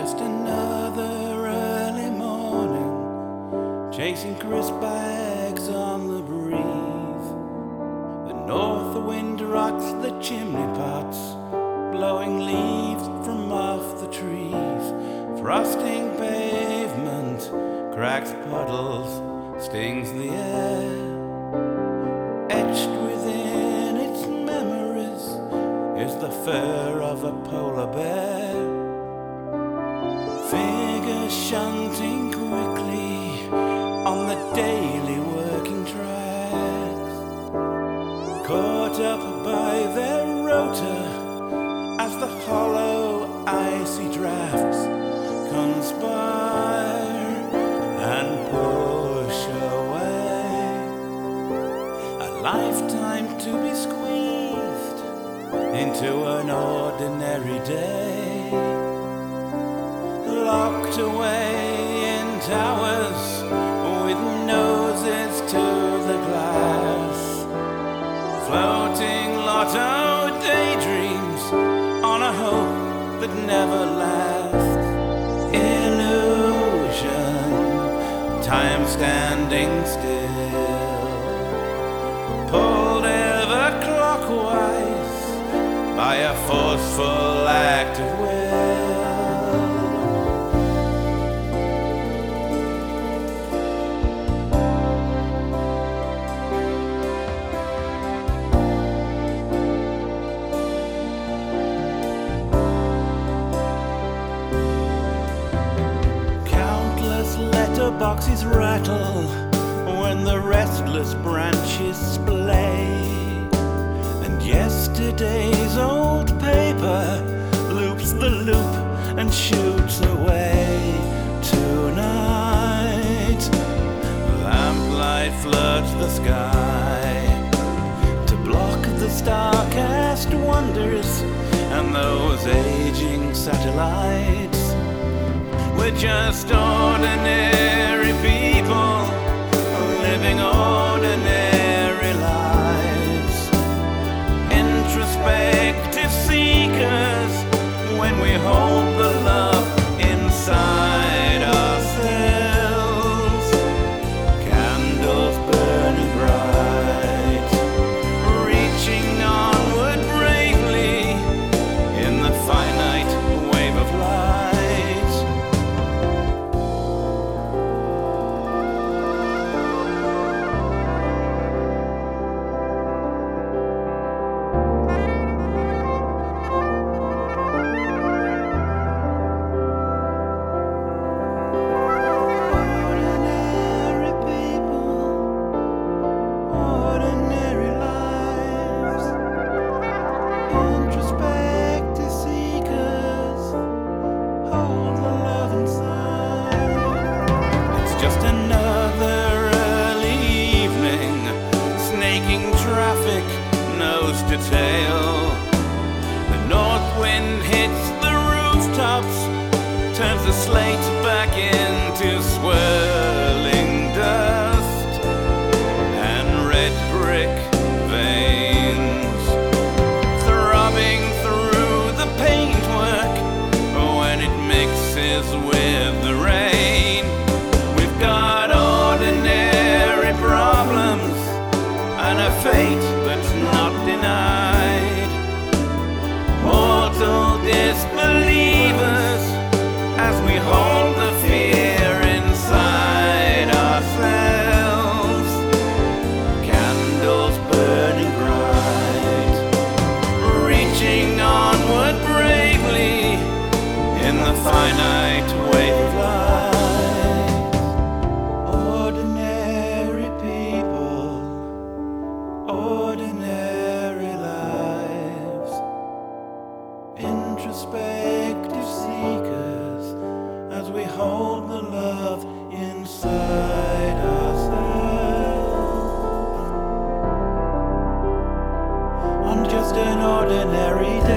Just another early morning, chasing crisp bags on the breeze. The north wind rocks the chimney pots, blowing leaves from off the trees. Frosting pavement, cracks puddles, stings the air. Etched within its memories is the fur of a polar bear. Figures shunting quickly on the daily working tracks, caught up by their rotor as the hollow icy drafts conspire and push away. A lifetime to be squeezed into an ordinary day, locked away in towers with noses to the glass, floating lotto daydreams on a hope that never lasts. Illusion, time standing still, pulled ever clockwise by a forceful act of will. Letterboxes rattle when the restless branches splay, and yesterday's old paper loops the loop and shoots away. Tonight, lamplight floods the sky to block the star-cast wonders and those aging satellites. We're just ordinary people living ordinary lives, introspective seekers when we hold the love inside ourselves. Candles burning bright, reaching onward bravely in the finite wave of light. Just another early evening, snaking traffic nose to tail. The north wind hits the rooftops, turns the slate back into swirling dust and red brick veins, throbbing through the paintwork when it mixes with the rain. Got ordinary problems and a fate that's not denied. Mortal disbelievers as we hold the fear inside ourselves. Candles burning bright, reaching onward bravely in the finite wave of life. Ordinary lives, introspective seekers as we hold the love inside ourselves on just an ordinary day.